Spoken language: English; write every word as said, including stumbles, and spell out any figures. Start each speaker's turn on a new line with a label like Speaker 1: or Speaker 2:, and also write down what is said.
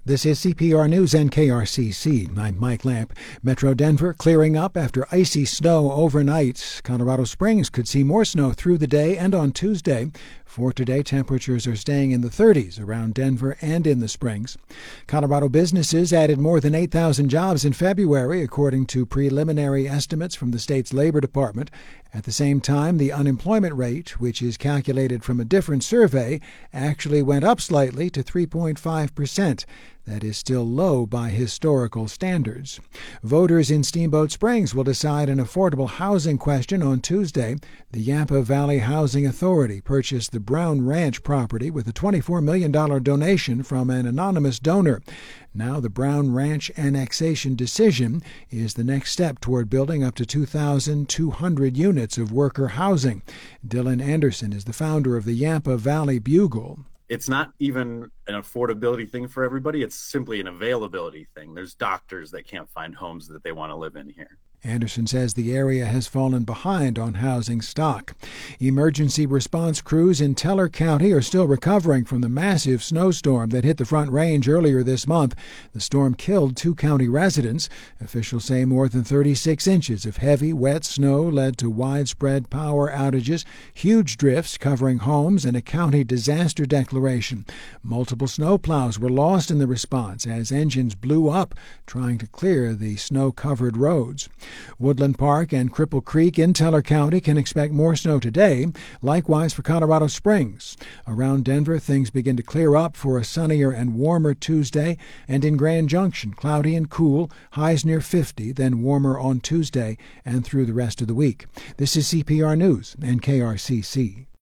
Speaker 1: This is C P R News and K R C C. I'm Mike Lamp. Metro Denver clearing up after icy snow overnight. Colorado Springs could see more snow through the day and on Tuesday. For today, temperatures are staying in the thirties around Denver and in the Springs. Colorado businesses added more than eight thousand jobs in February, according to preliminary estimates from the state's Labor Department. At the same time, the unemployment rate, which is calculated from a different survey, actually went up slightly to three point five percent. That is still low by historical standards. Voters in Steamboat Springs will decide an affordable housing question on Tuesday. The Yampa Valley Housing Authority purchased the Brown Ranch property with a twenty-four million dollars donation from an anonymous donor. Now the Brown Ranch annexation decision is the next step toward building up to two thousand two hundred units of worker housing. Dylan Anderson is the founder of the Yampa Valley Bugle.
Speaker 2: It's not even an affordability thing for everybody. It's simply an availability thing. There's doctors that can't find homes that they want to live in here.
Speaker 1: Anderson says the area has fallen behind on housing stock. Emergency response crews in Teller County are still recovering from the massive snowstorm that hit the Front Range earlier this month. The storm killed two county residents. Officials say more than thirty-six inches of heavy, wet snow led to widespread power outages, huge drifts covering homes, and a county disaster declaration. Multiple snowplows were lost in the response as engines blew up trying to clear the snow-covered roads. Woodland Park and Cripple Creek in Teller County can expect more snow today. Likewise for Colorado Springs. Around Denver, things begin to clear up for a sunnier and warmer Tuesday. And in Grand Junction, cloudy and cool, highs near fifty, then warmer on Tuesday and through the rest of the week. This is C P R News and K R C C.